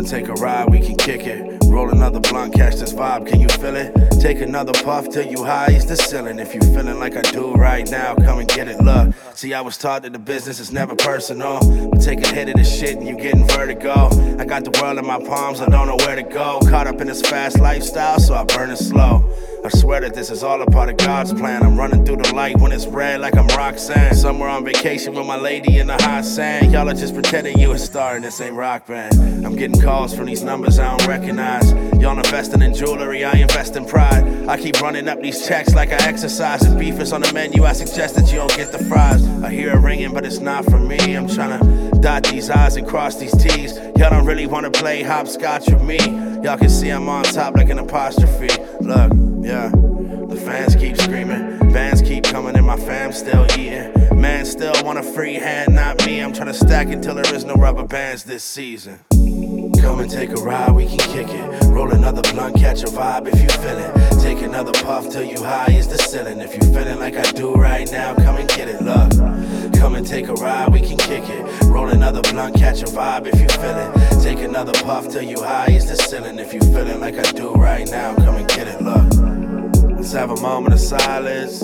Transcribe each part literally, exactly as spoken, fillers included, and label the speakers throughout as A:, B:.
A: and take a ride, we can kick it. Roll another blunt, catch this vibe, can you feel it? Take another puff till you high is the ceiling. If you feeling like I do right now, come and get it, look. See, I was taught that the business is never personal, but take a hit of this shit and you getting vertigo. I got the world in my palms, I don't know where to go. Caught up in this fast lifestyle, so I burn it slow. I swear that this is all a part of God's plan. I'm running through the light when it's red like I'm Roxanne. Somewhere on vacation with my lady in the hot sand. Y'all are just pretending you a star and this ain't rock band. I'm getting calls from these numbers I don't recognize. Y'all investing in jewelry, I invest in pride. I keep running up these checks like I exercise. If beef is on the menu, I suggest that you don't get the fries. I hear it ringing, but it's not for me. I'm tryna dot these I's and cross these T's. Y'all don't really wanna play hopscotch with me. Y'all can see I'm on top like an apostrophe. Look, yeah, the fans keep screaming, bands keep coming and my fam still eating. Man still want a free hand, not me. I'm tryna stack until there is no rubber bands this season. Come and take a ride, we can kick it. Roll another blunt, catch a vibe if you feel it. Take another puff till you high is the ceiling. If you feeling like I do right now, come and get it, look. Come and take a ride, we can kick it. Roll another blunt, catch a vibe if you feel it. Take another puff till you high is the ceiling. If you feeling like I do right now, come and get it, look. Let's have a moment of silence.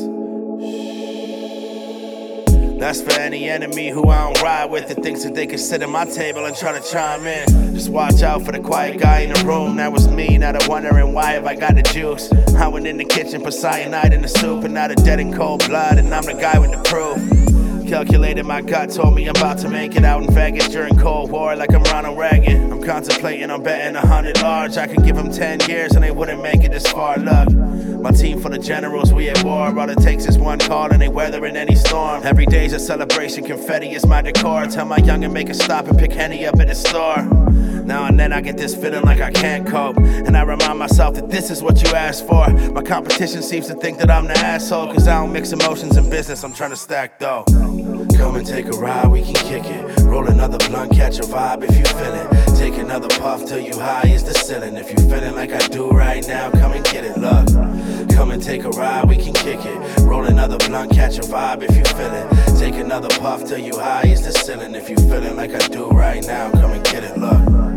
A: That's for any enemy who I don't ride with that thinks that they can sit at my table and try to chime in. Just watch out for the quiet guy in the room. That was me, now they're wondering why have I got the juice. I went in the kitchen for cyanide in the soup, and now they're dead in cold blood, and I'm the guy with the proof. Calculated my gut, told me I'm about to make it out in Vegas during Cold War like I'm Ronald Reagan. I'm contemplating on betting a hundred large. I could give them ten years and they wouldn't make it this far, look. My team full of generals, we at war. All it takes is one call and they weathering any storm. Every day's a celebration, confetti is my decor. Tell my youngin' make a stop and pick Henny up at the store. Now and then I get this feeling like I can't cope, and I remind myself that this is what you asked for. My competition seems to think that I'm the asshole, cause I don't mix emotions in business, I'm trying to stack dough. Come and take a ride, we can kick it. Roll another blunt, catch a vibe if you feel it. Take another puff till you high is the ceiling. If you feeling like I do right now, come and get it, look. Come and take a ride, we can kick it. Roll another blunt, catch a vibe if you feel it. Take another puff till you high is the ceiling. If you feeling like I do right now, come and get it, look.